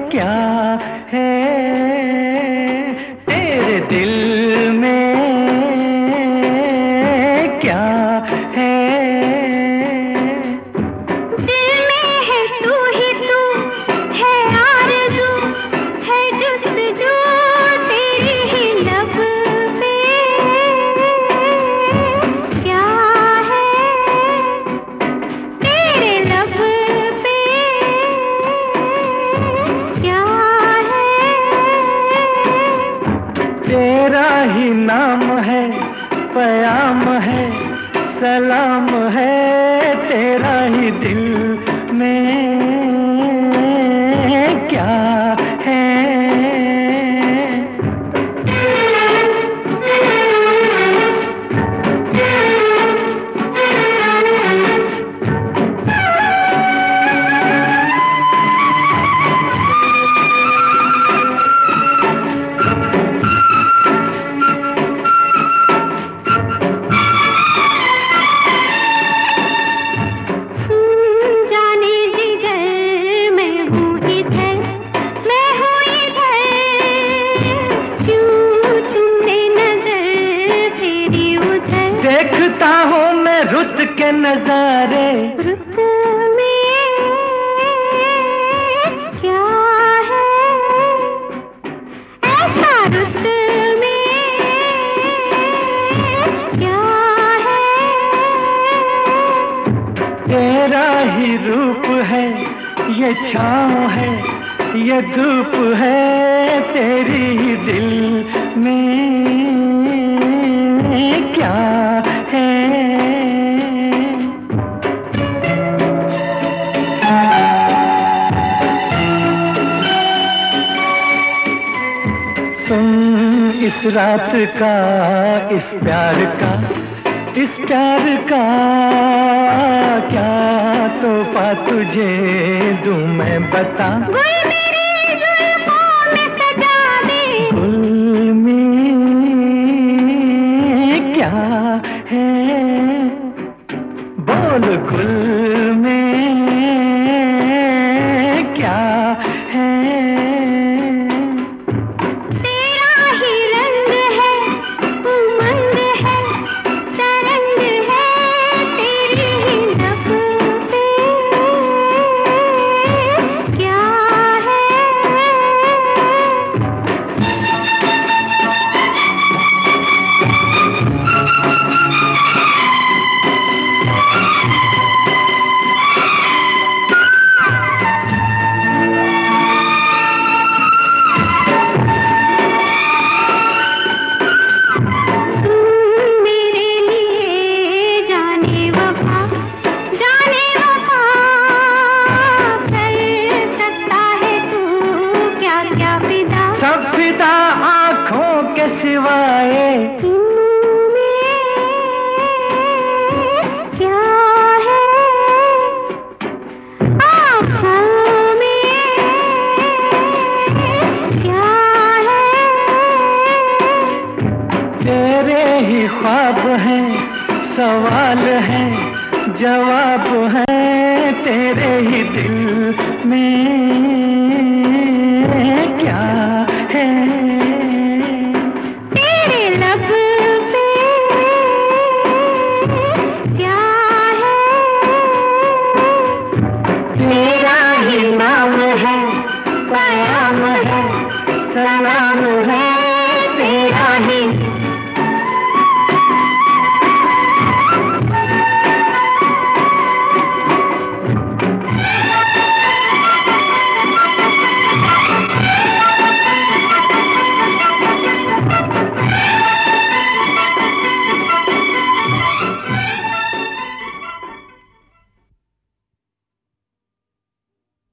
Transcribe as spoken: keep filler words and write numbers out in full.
क्या है तेरे दिल में, क्या है दिल में है तू ही तू, है आरज़ू, है जुस्तजू तेरी ही लब पे, क्या है तेरे लब पे, क्या है तेरा ही नाम है, पयाम है, सलाम है तेरा ही दिल में, क्या है देखता हूँ मैं रुत के नजारे, रुत में क्या है ऐसा, रुत में क्या है तेरा ही रूप है, ये छाँव है, ये धूप है तेरी ही दिल में, क्या है सुन इस रात का, इस प्यार का, इस प्यार का क्या तोहफा तुझे दूं मैं बता। गुल मेरी जुल्फों में सजा दे, गुल में क्या है बोल, गुल में क्या है तेरा ही रंग है, उमंग है, तरंग है तेरी ही लब पे, क्या है सब फिदा आँखों के सिवाए, इनमें क्या है आँखों में क्या है तेरे ही ख्वाब हैं, सवाल है, जवाब है तेरे ही दिल